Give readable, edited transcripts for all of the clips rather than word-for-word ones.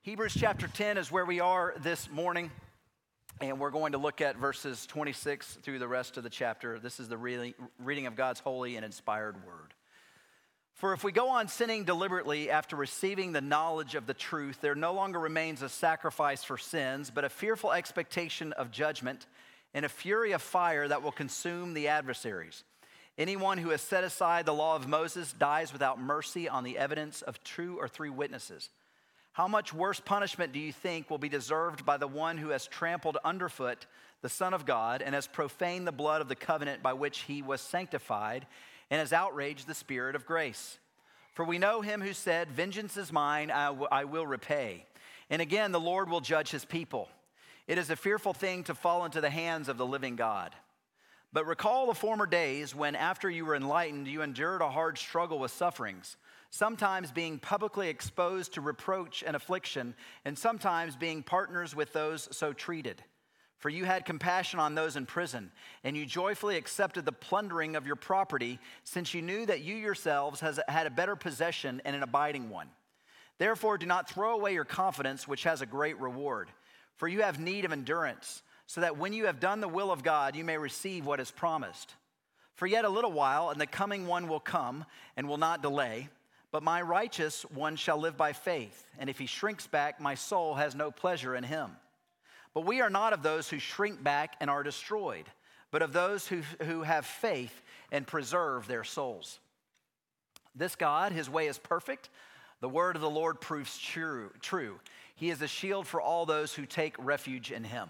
Hebrews chapter 10 is where we are this morning, and we're going to look at verses 26 through the rest of the chapter. This is the reading of God's holy and inspired word. For if we go on sinning deliberately after receiving the knowledge of the truth, there no longer remains a sacrifice for sins, but a fearful expectation of judgment and a fury of fire that will consume the adversaries. Anyone who has set aside the law of Moses dies without mercy on the evidence of 2 or 3 witnesses. How much worse punishment do you think will be deserved by the one who has trampled underfoot the Son of God and has profaned the blood of the covenant by which he was sanctified and has outraged the Spirit of grace? For we know him who said, "Vengeance is mine, I will repay." And again, the Lord will judge his people. It is a fearful thing to fall into the hands of the living God. But recall the former days when, after you were enlightened, you endured a hard struggle with sufferings, sometimes being publicly exposed to reproach and affliction, and sometimes being partners with those so treated. For you had compassion on those in prison, and you joyfully accepted the plundering of your property, since you knew that you yourselves had a better possession and an abiding one. Therefore, do not throw away your confidence, which has a great reward. For you have need of endurance, so that when you have done the will of God, you may receive what is promised. For yet a little while, and the coming one will come and will not delay. But my righteous one shall live by faith, and if he shrinks back, my soul has no pleasure in him. But we are not of those who shrink back and are destroyed, but of those who have faith and preserve their souls. This God, his way is perfect. The word of the Lord proves true. He is a shield for all those who take refuge in him.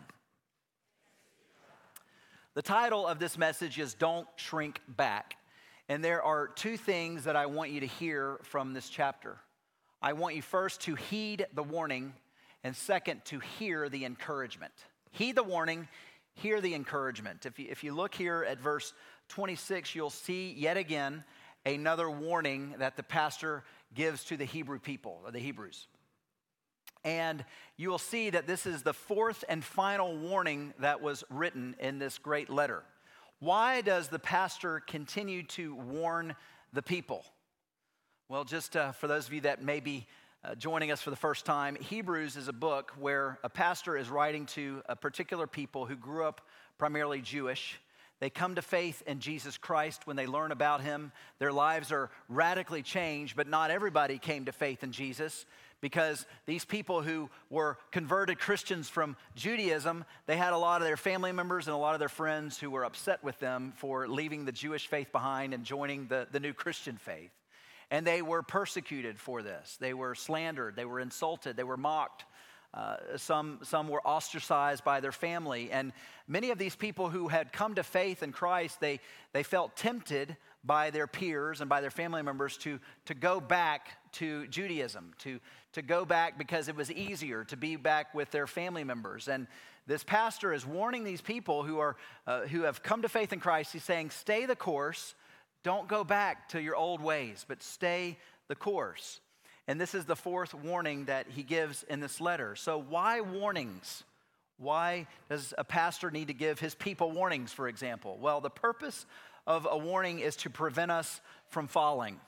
The title of this message is Don't Shrink Back. And there are 2 things that I want you to hear from this chapter. I want you first to heed the warning, and second, to hear the encouragement. Heed the warning, hear the encouragement. If you look here at verse 26, you'll see yet again another warning that the pastor gives to the Hebrew people, or the Hebrews. And you will see that this is the 4th and final warning that was written in this great letter. Why does the pastor continue to warn the people? Well, just for those of you that may be joining us for the first time, Hebrews is a book where a pastor is writing to a particular people who grew up primarily Jewish. They come to faith in Jesus Christ when they learn about him. Their lives are radically changed, but not everybody came to faith in Jesus, because these people who were converted Christians from Judaism, they had a lot of their family members and a lot of their friends who were upset with them for leaving the Jewish faith behind and joining the new Christian faith. And they were persecuted for this. They were slandered, they were insulted, they were mocked. Some were ostracized by their family. And many of these people who had come to faith in Christ, they felt tempted by their peers and by their family members to go back to Judaism, to go back because it was easier to be back with their family members. And this pastor is warning these people who have come to faith in Christ. He's saying, stay the course. Don't go back to your old ways, but stay the course. And this is the 4th warning that he gives in this letter. So why warnings? Why does a pastor need to give his people warnings, for example? Well, the purpose of a warning is to prevent us from falling.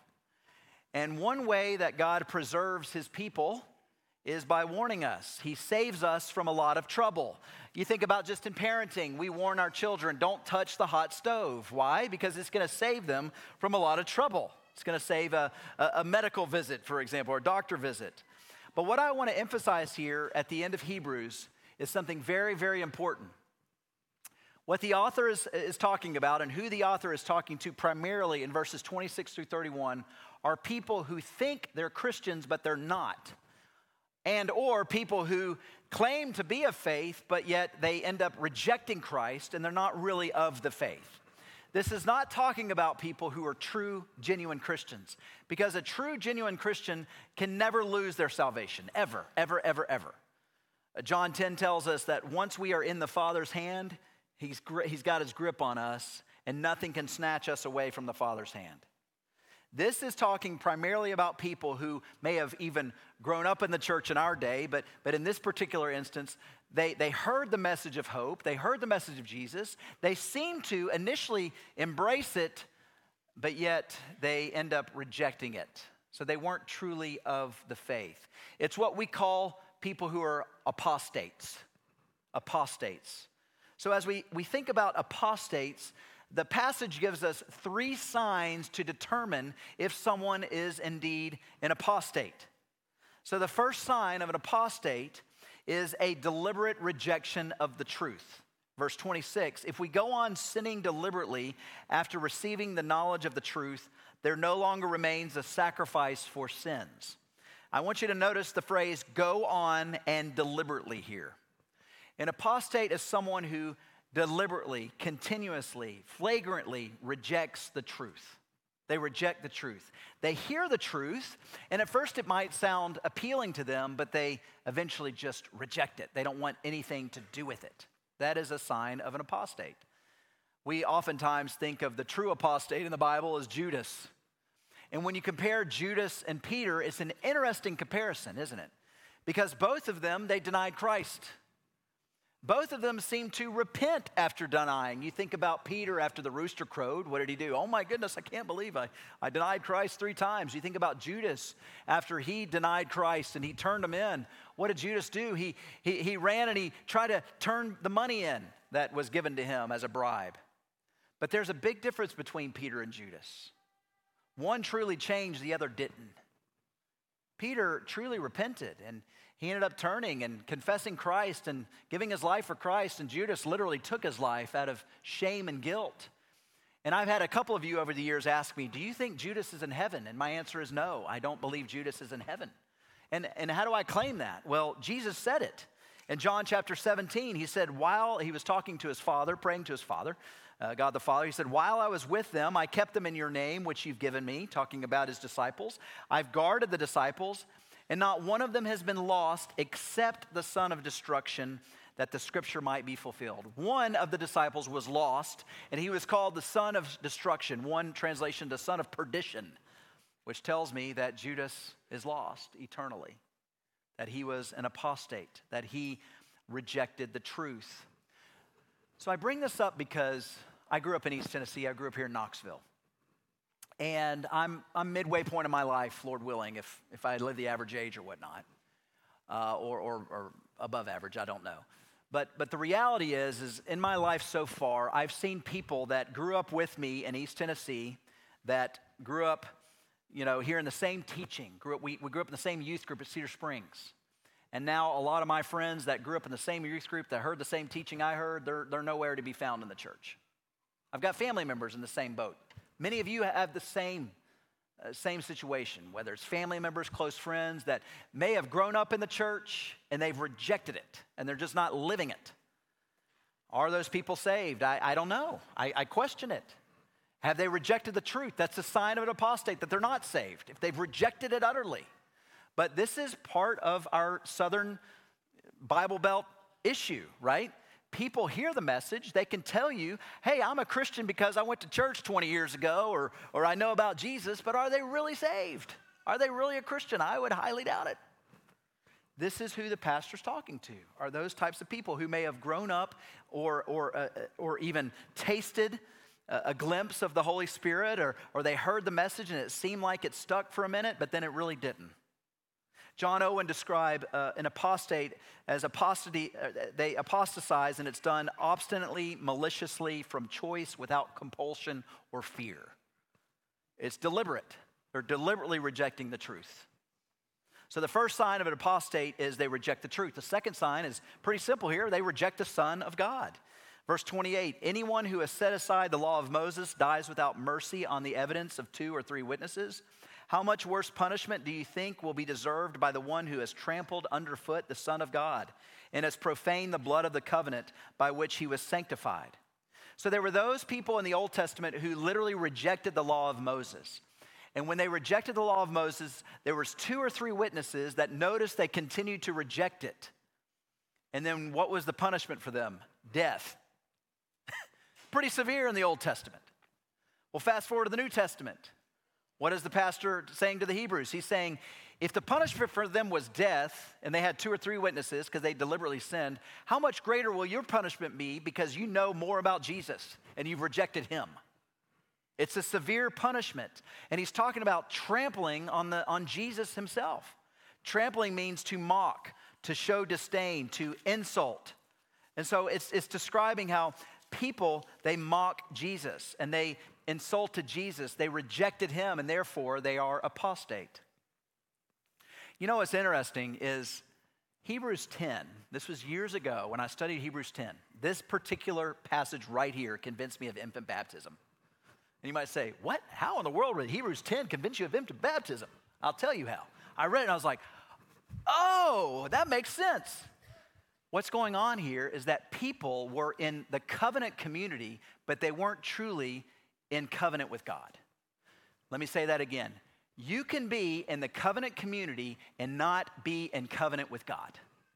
And one way that God preserves his people is by warning us. He saves us from a lot of trouble. You think about just in parenting, we warn our children, don't touch the hot stove. Why? Because it's going to save them from a lot of trouble. It's going to save a medical visit, for example, or a doctor visit. But what I want to emphasize here at the end of Hebrews is something very, very important. What the author is talking about, and who the author is talking to primarily in verses 26 through 31, are people who think they're Christians, but they're not. And or people who claim to be of faith, but yet they end up rejecting Christ, and they're not really of the faith. This is not talking about people who are true, genuine Christians, because a true, genuine Christian can never lose their salvation, ever, ever, ever, ever. John 10 tells us that once we are in the Father's hand, He's got his grip on us, and nothing can snatch us away from the Father's hand. This is talking primarily about people who may have even grown up in the church in our day, but in this particular instance, they heard the message of hope, they heard the message of Jesus, they seem to initially embrace it, but yet they end up rejecting it. So they weren't truly of the faith. It's what we call people who are apostates. Apostates. So as we think about apostates, the passage gives us 3 signs to determine if someone is indeed an apostate. So the first sign of an apostate is a deliberate rejection of the truth. Verse 26, if we go on sinning deliberately after receiving the knowledge of the truth, there no longer remains a sacrifice for sins. I want you to notice the phrase, go on and deliberately here. An apostate is someone who deliberately, continuously, flagrantly rejects the truth. They reject the truth. They hear the truth, and at first it might sound appealing to them, but they eventually just reject it. They don't want anything to do with it. That is a sign of an apostate. We oftentimes think of the true apostate in the Bible as Judas. And when you compare Judas and Peter, it's an interesting comparison, isn't it? Because both of them, they denied Christ. Both of them seem to repent after denying. You think about Peter after the rooster crowed. What did he do? Oh my goodness, I can't believe I denied Christ 3 times. You think about Judas after he denied Christ and he turned him in. What did Judas do? He ran and he tried to turn the money in that was given to him as a bribe. But there's a big difference between Peter and Judas. One truly changed, the other didn't. Peter truly repented, and he ended up turning and confessing Christ and giving his life for Christ, and Judas literally took his life out of shame and guilt. And I've had a couple of you over the years ask me, do you think Judas is in heaven? And my answer is no, I don't believe Judas is in heaven. And how do I claim that? Well, Jesus said it. In John chapter 17, he said while he was talking to his Father, praying to his Father, God the Father, he said, while I was with them, I kept them in your name, which you've given me, talking about his disciples. I've guarded the disciples, and not one of them has been lost except the son of destruction, that the scripture might be fulfilled. One of the disciples was lost, and he was called the son of destruction. One translation, the son of perdition, which tells me that Judas is lost eternally, that he was an apostate, that he rejected the truth. So I bring this up because I grew up in East Tennessee. I grew up here in Knoxville. And I'm midway point in my life, Lord willing, if I live the average age or whatnot, or above average, I don't know. But the reality is in my life so far, I've seen people that grew up with me in East Tennessee, that grew up, here in the same teaching. We grew up in the same youth group at Cedar Springs. And now a lot of my friends that grew up in the same youth group that heard the same teaching I heard, they're nowhere to be found in the church. I've got family members in the same boat. Many of you have the same situation, whether it's family members, close friends that may have grown up in the church and they've rejected it and they're just not living it. Are those people saved? I don't know. I question it. Have they rejected the truth? That's a sign of an apostate, that they're not saved, if they've rejected it utterly. But this is part of our Southern Bible Belt issue, right? People hear the message. They can tell you, hey, I'm a Christian because I went to church 20 years ago, or I know about Jesus, but are they really saved? Are they really a Christian? I would highly doubt it. This is who the pastor's talking to, are those types of people who may have grown up or even tasted a glimpse of the Holy Spirit, or they heard the message and it seemed like it stuck for a minute, but then it really didn't. John Owen described an apostate as apostasy. They apostatize, and it's done obstinately, maliciously, from choice, without compulsion or fear. It's deliberate. They're deliberately rejecting the truth. So the first sign of an apostate is they reject the truth. The second sign is pretty simple here. They reject the Son of God. Verse 28, anyone who has set aside the law of Moses dies without mercy on the evidence of 2 or 3 witnesses. How much worse punishment do you think will be deserved by the one who has trampled underfoot the Son of God and has profaned the blood of the covenant by which he was sanctified? So there were those people in the Old Testament who literally rejected the law of Moses. And when they rejected the law of Moses, there was 2 or 3 witnesses that noticed they continued to reject it. And then what was the punishment for them? Death. Pretty severe in the Old Testament. Well, fast forward to the New Testament. What is the pastor saying to the Hebrews? He's saying, if the punishment for them was death, and they had 2 or 3 witnesses because they deliberately sinned, how much greater will your punishment be because you know more about Jesus and you've rejected him? It's a severe punishment. And he's talking about trampling on Jesus himself. Trampling means to mock, to show disdain, to insult. And so it's describing how people, they mock Jesus and they insulted Jesus. They rejected him and therefore they are apostate. You know what's interesting is Hebrews 10. This was years ago when I studied Hebrews 10. This particular passage right here convinced me of infant baptism. And you might say, what? How in the world would Hebrews 10 convince you of infant baptism? I'll tell you how. I read it and I was like, oh, that makes sense. What's going on here is that people were in the covenant community, but they weren't truly in covenant with God. Let me say that again. You can be in the covenant community and not be in covenant with God.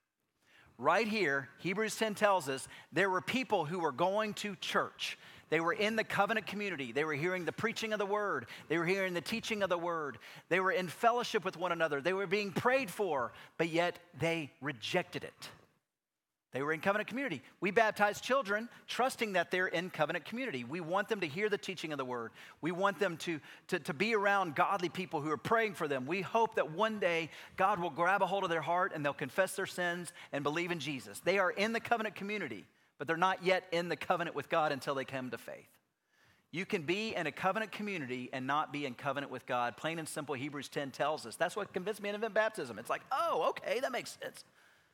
Right here, Hebrews 10 tells us there were people who were going to church. They were in the covenant community. They were hearing the preaching of the word. They were hearing the teaching of the word. They were in fellowship with one another. They were being prayed for, but yet they rejected it. They were in covenant community. We baptize children trusting that they're in covenant community. We want them to hear the teaching of the word. We want them to be around godly people who are praying for them. We hope that one day God will grab a hold of their heart and they'll confess their sins and believe in Jesus. They are in the covenant community, but they're not yet in the covenant with God until they come to faith. You can be in a covenant community and not be in covenant with God. Plain and simple, Hebrews 10 tells us. That's what convinced me of infant baptism. It's like, oh, okay, that makes sense.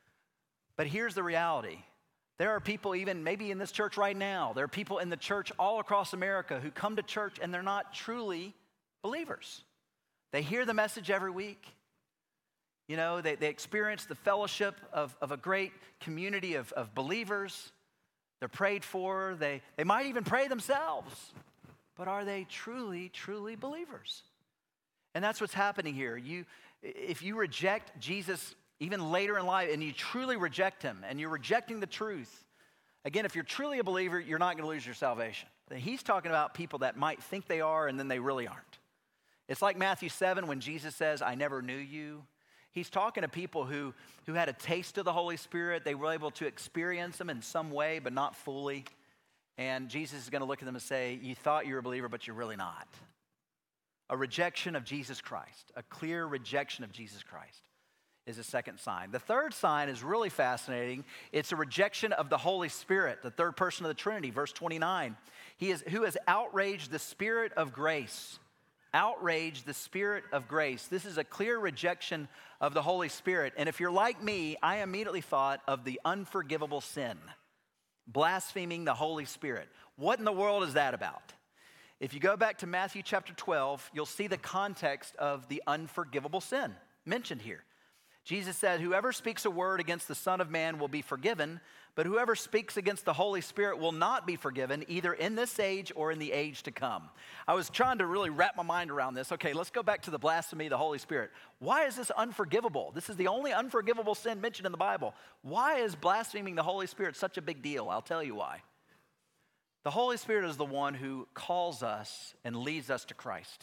But here's the reality. There are people even maybe in this church right now, there are people in the church all across America who come to church and they're not truly believers. They hear the message every week. You know, they experience the fellowship of a great community of believers. They're prayed for. They might even pray themselves. But are they truly, truly believers? And that's what's happening here. If you reject Jesus even later in life, and you truly reject him, and you're rejecting the truth. Again, if you're truly a believer, you're not going to lose your salvation. He's talking about people that might think they are, and then they really aren't. It's like Matthew 7 when Jesus says, I never knew you. He's talking to people who had a taste of the Holy Spirit. They were able to experience him in some way, but not fully. And Jesus is going to look at them and say, you thought you were a believer, but you're really not. A rejection of Jesus Christ, a clear rejection of Jesus Christ, is a second sign. The third sign is really fascinating. It's a rejection of the Holy Spirit, the third person of the Trinity, verse 29. Who has outraged the Spirit of grace. Outraged the Spirit of grace. This is a clear rejection of the Holy Spirit. And if you're like me, I immediately thought of the unforgivable sin. Blaspheming the Holy Spirit. What in the world is that about? If you go back to Matthew chapter 12, you'll see the context of the unforgivable sin mentioned here. Jesus said, whoever speaks a word against the Son of Man will be forgiven, but whoever speaks against the Holy Spirit will not be forgiven, either in this age or in the age to come. I was trying to really wrap my mind around this. Okay, let's go back to the blasphemy of the Holy Spirit. Why is this unforgivable? This is the only unforgivable sin mentioned in the Bible. Why is blaspheming the Holy Spirit such a big deal? I'll tell you why. The Holy Spirit is the one who calls us and leads us to Christ.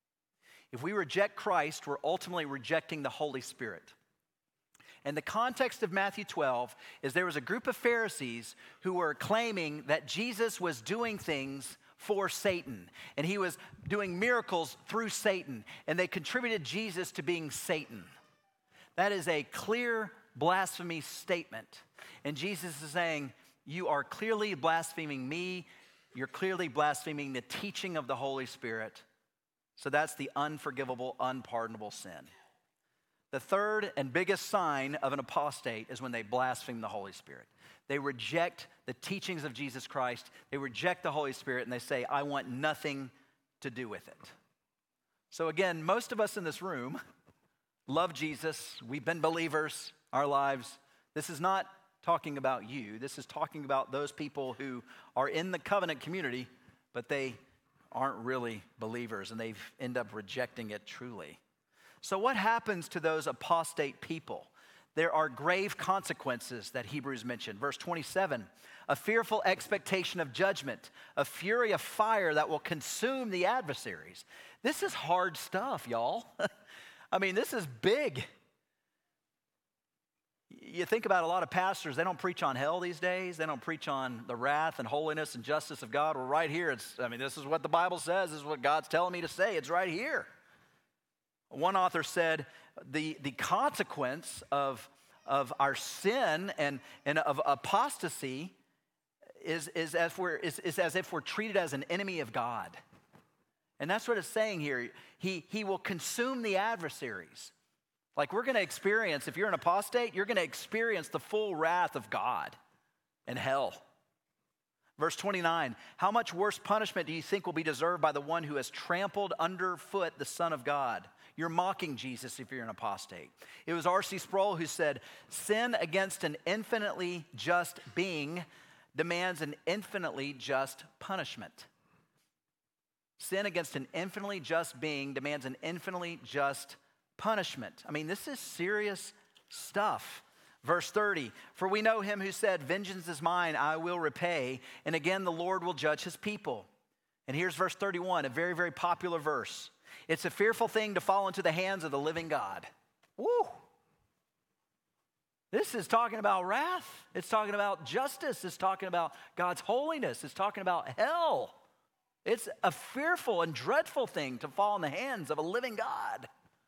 If we reject Christ, we're ultimately rejecting the Holy Spirit. And the context of Matthew 12 is there was a group of Pharisees who were claiming that Jesus was doing things for Satan. And he was doing miracles through Satan. And they contributed Jesus to being Satan. That is a clear blasphemy statement. And Jesus is saying, you are clearly blaspheming me. You're clearly blaspheming the teaching of the Holy Spirit. So that's the unforgivable, unpardonable sin. The third and biggest sign of an apostate is when they blaspheme the Holy Spirit. They reject the teachings of Jesus Christ. They reject the Holy Spirit, and they say, I want nothing to do with it. So again, most of us in this room love Jesus. We've been believers our lives. This is not talking about you. This is talking about those people who are in the covenant community, but they aren't really believers, and they end up rejecting it truly. So what happens to those apostate people? There are grave consequences that Hebrews mentioned. Verse 27, a fearful expectation of judgment, a fury of fire that will consume the adversaries. This is hard stuff, y'all. I mean, this is big. You think about a lot of pastors, they don't preach on hell these days. They don't preach on the wrath and holiness and justice of God. Well, right here, this is what the Bible says. This is what God's telling me to say. It's right here. One author said the consequence of of our sin and of apostasy is as if we're treated as an enemy of God. And that's what it's saying here. He will consume the adversaries. Like we're going to experience, if you're an apostate, you're going to experience the full wrath of God and hell. Verse 29, how much worse punishment do you think will be deserved by the one who has trampled underfoot the Son of God? You're mocking Jesus if you're an apostate. It was R.C. Sproul who said, sin against an infinitely just being demands an infinitely just punishment. Sin against an infinitely just being demands an infinitely just punishment. I mean, this is serious stuff. Verse 30, for we know him who said, vengeance is mine, I will repay. And again, the Lord will judge his people. And here's verse 31, a very, very popular verse. It's a fearful thing to fall into the hands of the living God. Woo! This is talking about wrath. It's talking about justice. It's talking about God's holiness. It's talking about hell. It's a fearful and dreadful thing to fall in the hands of a living God.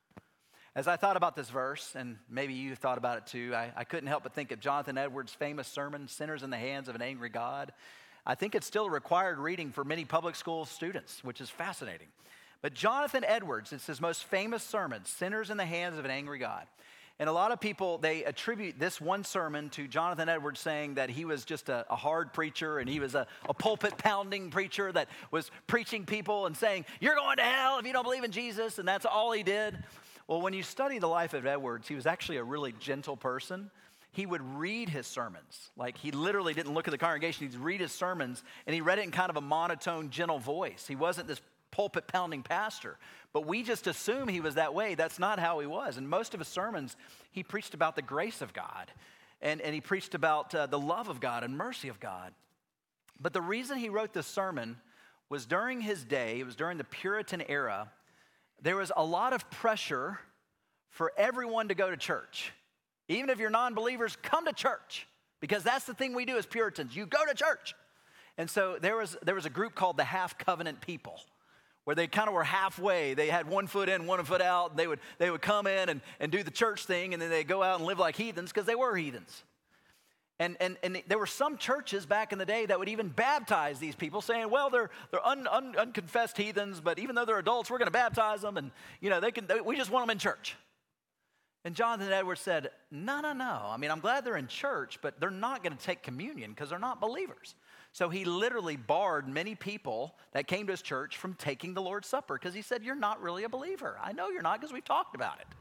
As I thought about this verse, and maybe you thought about it too, I couldn't help but think of Jonathan Edwards' famous sermon, Sinners in the Hands of an Angry God. I think it's still a required reading for many public school students, which is fascinating. But Jonathan Edwards, it's his most famous sermon, Sinners in the Hands of an Angry God. And a lot of people, they attribute this one sermon to Jonathan Edwards saying that he was just a hard preacher and he was a pulpit-pounding preacher that was preaching people and saying, you're going to hell if you don't believe in Jesus, and that's all he did. Well, when you study the life of Edwards, he was actually a really gentle person. He would read his sermons. Like he literally didn't look at the congregation. He'd read his sermons, and he read it in kind of a monotone, gentle voice. He wasn't this pulpit-pounding pastor. But we just assume he was that way. That's not how he was. In most of his sermons, he preached about the grace of God, and he preached about the love of God and mercy of God. But the reason he wrote this sermon was during his day, it was during the Puritan era, there was a lot of pressure for everyone to go to church. Even if you're non-believers, come to church, because that's the thing we do as Puritans. You go to church. And so there was a group called the Half-Covenant people, where they kind of were halfway. They had one foot in, one foot out. They would come in and do the church thing, and then they'd go out and live like heathens because they were heathens. And there were some churches back in the day that would even baptize these people, saying, well, they're unconfessed heathens, but even though they're adults, we're going to baptize them, and we just want them in church. And Jonathan Edwards said, no. I mean, I'm glad they're in church, but they're not going to take communion because they're not believers. So he literally barred many people that came to his church from taking the Lord's Supper because he said, you're not really a believer. I know you're not because we've talked about it.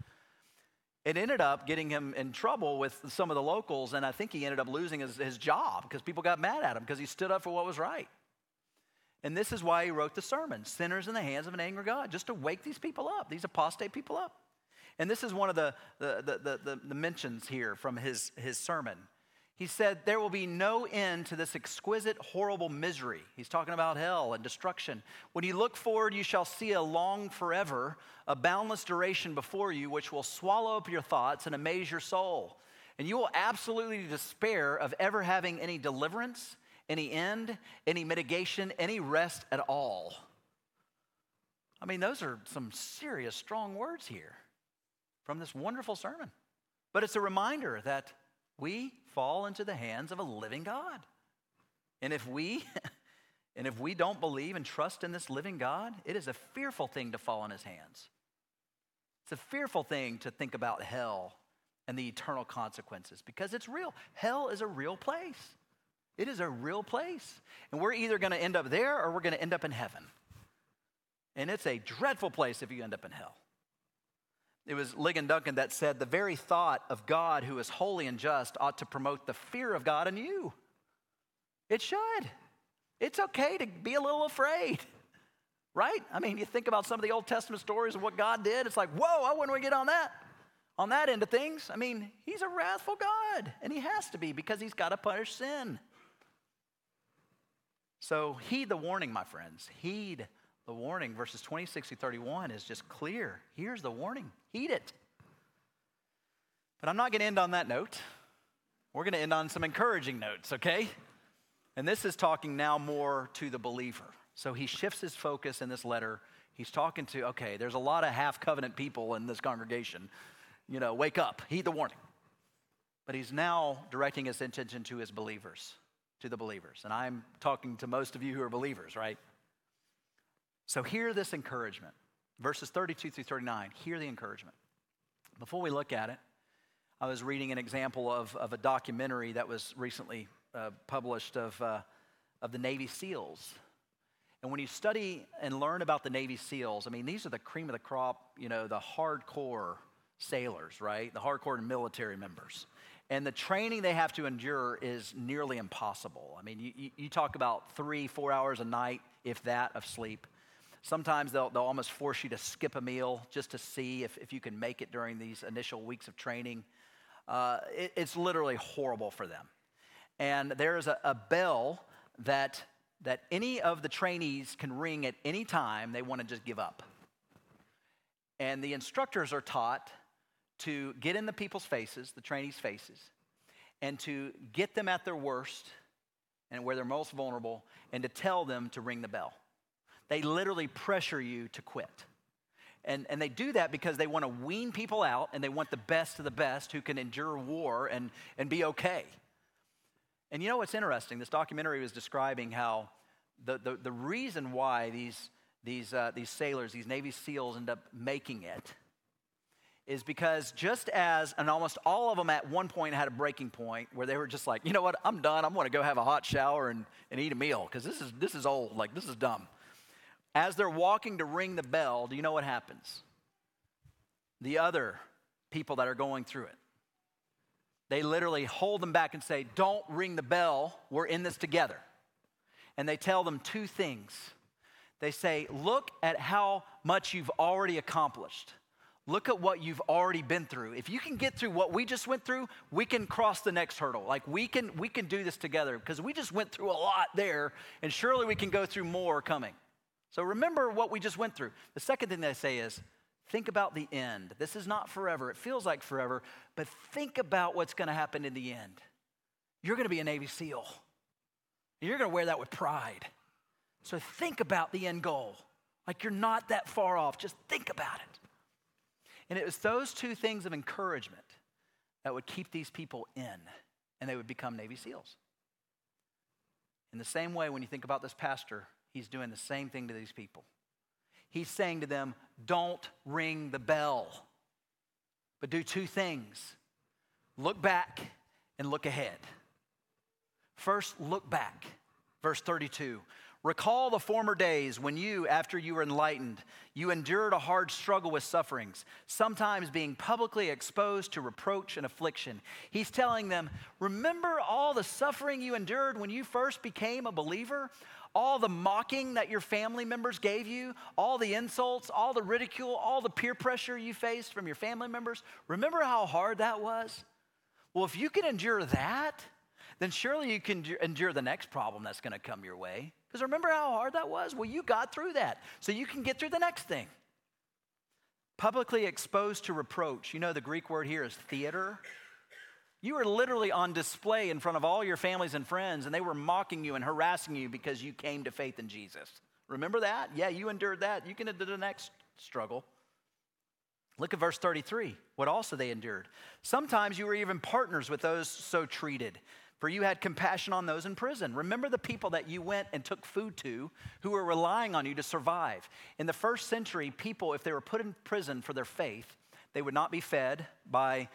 It ended up getting him in trouble with some of the locals, and I think he ended up losing his job because people got mad at him because he stood up for what was right. And this is why he wrote the sermon, Sinners in the Hands of an Angry God, just to wake these people up, these apostate people up. And this is one of the mentions here from his sermon. He said, there will be no end to this exquisite, horrible misery. He's talking about hell and destruction. When you look forward, you shall see a long forever, a boundless duration before you, which will swallow up your thoughts and amaze your soul. And you will absolutely despair of ever having any deliverance, any end, any mitigation, any rest at all. I mean, those are some serious, strong words here from this wonderful sermon. But it's a reminder that we fall into the hands of a living God. And if we don't believe and trust in this living God, it is a fearful thing to fall in his hands. It's a fearful thing to think about hell and the eternal consequences because it's real. Hell is a real place. It is a real place. And we're either going to end up there or we're going to end up in heaven. And it's a dreadful place if you end up in hell. It was Ligon Duncan that said, the very thought of God who is holy and just ought to promote the fear of God in you. It should. It's okay to be a little afraid, right? I mean, you think about some of the Old Testament stories of what God did. It's like, whoa, I wouldn't get on that end of things. I mean, he's a wrathful God, and he has to be because he's got to punish sin. So heed the warning, my friends. Heed the warning. Verses 26 through 31 is just clear. Here's the warning. Heed it. But I'm not going to end on that note. We're going to end on some encouraging notes, okay? And this is talking now more to the believer. So he shifts his focus in this letter. He's talking to, okay, there's a lot of half-covenant people in this congregation. Wake up. Heed the warning. But he's now directing his attention to his believers, to the believers. And I'm talking to most of you who are believers, right? So hear this encouragement. Verses 32 through 39, hear the encouragement. Before we look at it, I was reading an example of a documentary that was recently published of the Navy SEALs. And when you study and learn about the Navy SEALs, I mean, these are the cream of the crop, you know, the hardcore sailors, right? The hardcore military members. And the training they have to endure is nearly impossible. I mean, you talk about 3-4 hours a night, if that, of sleep. Sometimes they'll almost force you to skip a meal just to see if you can make it during these initial weeks of training. It's literally horrible for them. And there's a bell that any of the trainees can ring at any time they want to just give up. And the instructors are taught to get in the people's faces, the trainees' faces, and to get them at their worst and where they're most vulnerable, and to tell them to ring the bell. They literally pressure you to quit. And they do that because they want to wean people out, and they want the best of the best who can endure war and be okay. And you know what's interesting? This documentary was describing how the reason why these sailors, these Navy SEALs, end up making it is because just as, and almost all of them at one point had a breaking point where they were just like, you know what, I'm done. I'm going to go have a hot shower and eat a meal because this is old. Like, this is dumb. As they're walking to ring the bell, do you know what happens? The other people that are going through it, they literally hold them back and say, don't ring the bell. We're in this together. And they tell them two things. They say, look at how much you've already accomplished. Look at what you've already been through. If you can get through what we just went through, we can cross the next hurdle. Like, we can do this together because we just went through a lot there, and surely we can go through more coming. So remember what we just went through. The second thing they say is, think about the end. This is not forever. It feels like forever, but think about what's going to happen in the end. You're going to be a Navy SEAL. And you're going to wear that with pride. So think about the end goal. Like, you're not that far off. Just think about it. And it was those two things of encouragement that would keep these people in, and they would become Navy SEALs. In the same way, when you think about this pastor, he's doing the same thing to these people. He's saying to them, don't ring the bell, but do two things. Look back and look ahead. First, look back. Verse 32. Recall the former days when you, after you were enlightened, you endured a hard struggle with sufferings, sometimes being publicly exposed to reproach and affliction. He's telling them, remember all the suffering you endured when you first became a believer? All the mocking that your family members gave you, all the insults, all the ridicule, all the peer pressure you faced from your family members. Remember how hard that was? Well, if you can endure that, then surely you can endure the next problem that's going to come your way. Because remember how hard that was? Well, you got through that, so you can get through the next thing. Publicly exposed to reproach. You know, the Greek word here is theater. You were literally on display in front of all your families and friends, and they were mocking you and harassing you because you came to faith in Jesus. Remember that? Yeah, you endured that. You can endure the next struggle. Look at verse 33, what also they endured. Sometimes you were even partners with those so treated, for you had compassion on those in prison. Remember the people that you went and took food to who were relying on you to survive. In the first century, people, if they were put in prison for their faith, they would not be fed by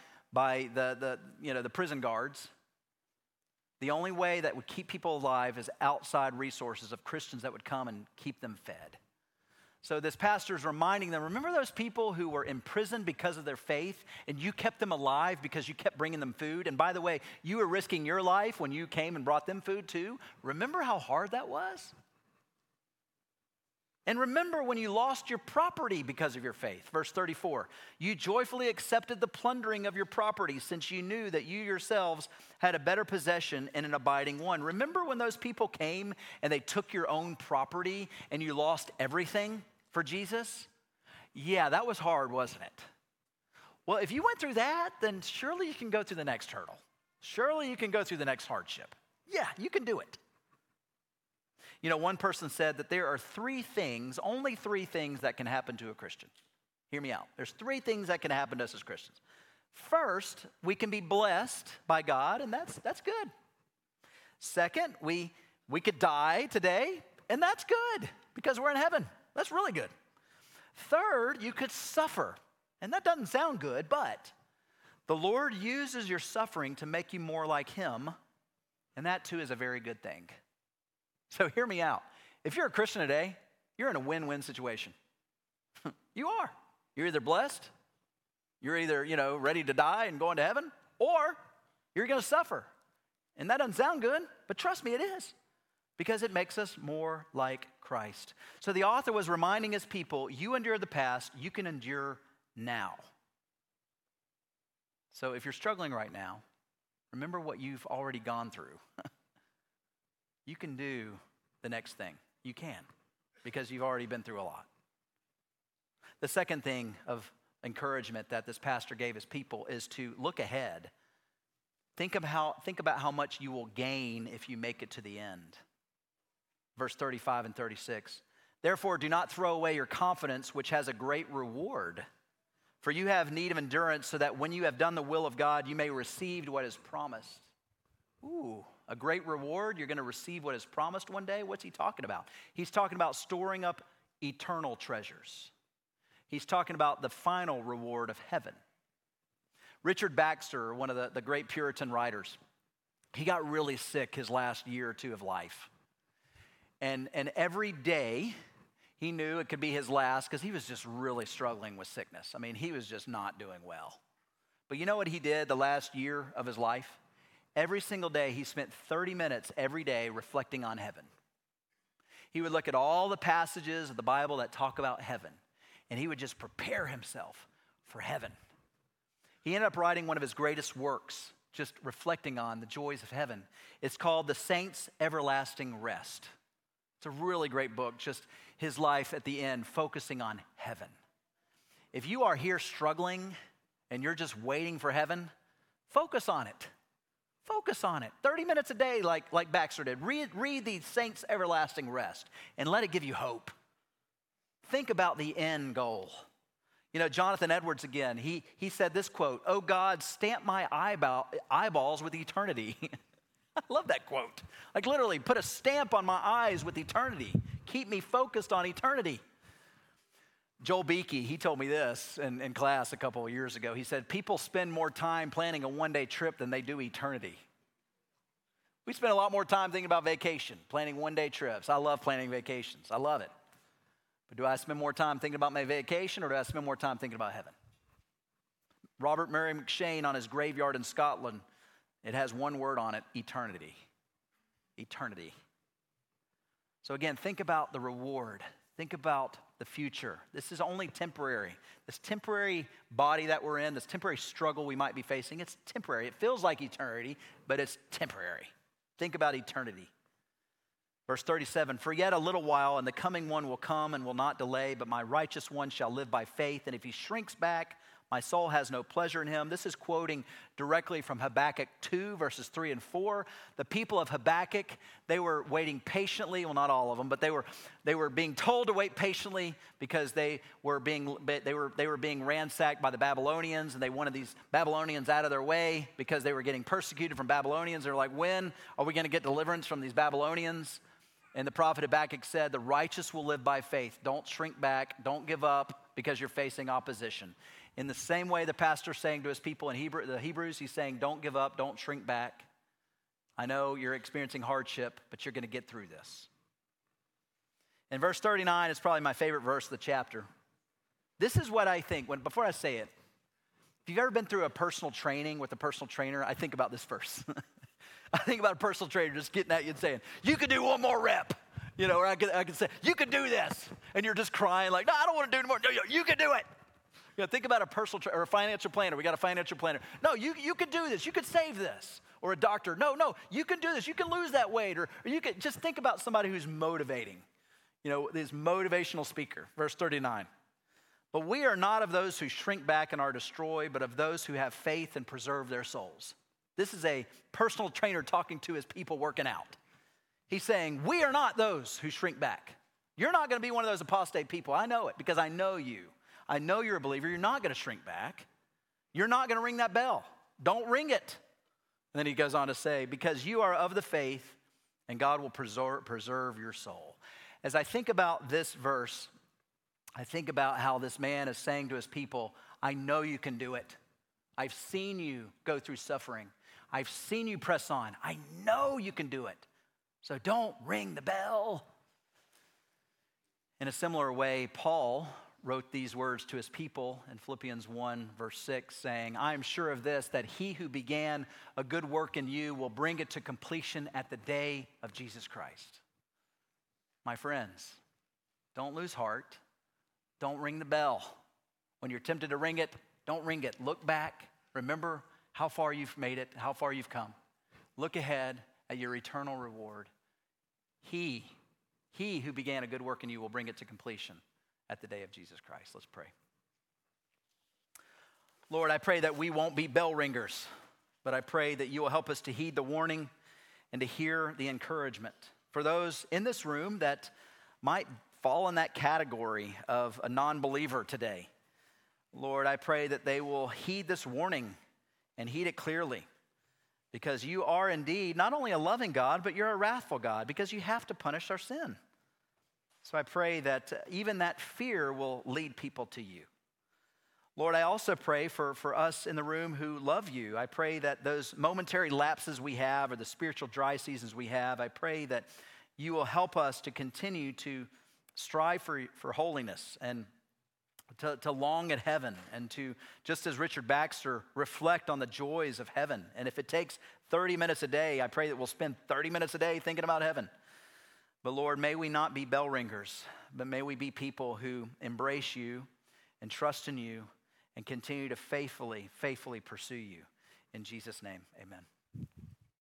the prison guards. The only way that would keep people alive is outside resources of Christians that would come and keep them fed. So this pastor is reminding them, remember those people who were imprisoned because of their faith, and you kept them alive because you kept bringing them food? And by the way, you were risking your life when you came and brought them food too. Remember how hard that was? And remember when you lost your property because of your faith. Verse 34, you joyfully accepted the plundering of your property since you knew that you yourselves had a better possession in an abiding one. Remember when those people came and they took your own property and you lost everything for Jesus? Yeah, that was hard, wasn't it? Well, if you went through that, then surely you can go through the next hurdle. Surely you can go through the next hardship. Yeah, you can do it. You know, one person said that there are only three things that can happen to a Christian. Hear me out. There's three things that can happen to us as Christians. First, we can be blessed by God, and that's good. Second, we could die today, and that's good because we're in heaven. That's really good. Third, you could suffer, and that doesn't sound good, but the Lord uses your suffering to make you more like Him, and that too is a very good thing. So hear me out. If you're a Christian today, you're in a win-win situation. You are. You're either blessed, you're either, ready to die and going to heaven, or you're going to suffer. And that doesn't sound good, but trust me, it is, because it makes us more like Christ. So the author was reminding his people, you endured the past, you can endure now. So if you're struggling right now, remember what you've already gone through. You can do the next thing. You can, because you've already been through a lot. The second thing of encouragement that this pastor gave his people is to look ahead. Think about how much you will gain if you make it to the end. Verse 35 and 36. Therefore, do not throw away your confidence, which has a great reward. For you have need of endurance, so that when you have done the will of God, you may receive what is promised. Ooh, a great reward. You're going to receive what is promised one day. What's he talking about? He's talking about storing up eternal treasures. He's talking about the final reward of heaven. Richard Baxter, one of the great Puritan writers, he got really sick his last year or two of life. And every day, he knew it could be his last because he was just really struggling with sickness. I mean, he was just not doing well. But you know what he did the last year of his life? Every single day, he spent 30 minutes every day reflecting on heaven. He would look at all the passages of the Bible that talk about heaven, and he would just prepare himself for heaven. He ended up writing one of his greatest works, just reflecting on the joys of heaven. It's called The Saints' Everlasting Rest. It's a really great book, just his life at the end, focusing on heaven. If you are here struggling and you're just waiting for heaven, focus on it. Focus on it. 30 minutes a day like Baxter did. Read the Saints' Everlasting Rest and let it give you hope. Think about the end goal. Jonathan Edwards again, he said this quote, "Oh God, stamp my eyeballs with eternity." I love that quote. Like literally, put a stamp on my eyes with eternity. Keep me focused on eternity. Joel Beakey, he told me this in class a couple of years ago. He said, people spend more time planning a one-day trip than they do eternity. We spend a lot more time thinking about vacation, planning one-day trips. I love planning vacations. I love it. But do I spend more time thinking about my vacation, or do I spend more time thinking about heaven? Robert Murray McShane, on his graveyard in Scotland, it has one word on it: eternity. Eternity. So again, think about the reward. Think about the future. This is only temporary. This temporary body that we're in, this temporary struggle we might be facing, it's temporary. It feels like eternity, but it's temporary. Think about eternity. Verse 37, for yet a little while, and the coming one will come and will not delay, but my righteous one shall live by faith, and if he shrinks back, my soul has no pleasure in him. This is quoting directly from Habakkuk 2, verses 3 and 4. The people of Habakkuk, they were waiting patiently. Well, not all of them, but they were being told to wait patiently because they were being ransacked by the Babylonians, and they wanted these Babylonians out of their way because they were getting persecuted from Babylonians. They're like, when are we going to get deliverance from these Babylonians? And the prophet Habakkuk said, the righteous will live by faith. Don't shrink back. Don't give up because you're facing opposition. In the same way the pastor's saying to his people in the Hebrews, he's saying, don't give up, don't shrink back. I know you're experiencing hardship, but you're going to get through this. And verse 39 is probably my favorite verse of the chapter. This is what I think, before I say it, if you've ever been through a personal training with a personal trainer, I think about this verse. I think about a personal trainer just getting at you and saying, you can do one more rep. Or I could say, you can do this. And you're just crying like, no, I don't want to do anymore. No, you can do it. Think about a personal or a financial planner. We got a financial planner. No, you can do this. You can save this. Or a doctor. No, you can do this. You can lose that weight. Or you can just think about somebody who's motivating. This motivational speaker. Verse 39. But we are not of those who shrink back and are destroyed, but of those who have faith and preserve their souls. This is a personal trainer talking to his people working out. He's saying, we are not those who shrink back. You're not going to be one of those apostate people. I know it because I know you. I know you're a believer. You're not going to shrink back. You're not going to ring that bell. Don't ring it. And then he goes on to say, because you are of the faith, and God will preserve your soul. As I think about this verse, I think about how this man is saying to his people, I know you can do it. I've seen you go through suffering. I've seen you press on. I know you can do it. So don't ring the bell. In a similar way, Paul wrote these words to his people in Philippians 1, verse 6, saying, I am sure of this, that he who began a good work in you will bring it to completion at the day of Jesus Christ. My friends, don't lose heart. Don't ring the bell. When you're tempted to ring it, don't ring it. Look back. Remember how far you've made it, how far you've come. Look ahead at your eternal reward. He who began a good work in you will bring it to completion at the day of Jesus Christ. Let's pray. Lord, I pray that we won't be bell ringers, but I pray that you will help us to heed the warning and to hear the encouragement. For those in this room that might fall in that category of a non-believer today, Lord, I pray that they will heed this warning and heed it clearly, because you are indeed not only a loving God, but you're a wrathful God, because you have to punish our sin. So I pray that even that fear will lead people to you. Lord, I also pray for us in the room who love you. I pray that those momentary lapses we have, or the spiritual dry seasons we have, I pray that you will help us to continue to strive for holiness and to long at heaven, and to, just as Richard Baxter, reflect on the joys of heaven. And if it takes 30 minutes a day, I pray that we'll spend 30 minutes a day thinking about heaven. But Lord, may we not be bell ringers, but may we be people who embrace you and trust in you and continue to faithfully pursue you. In Jesus' name, amen.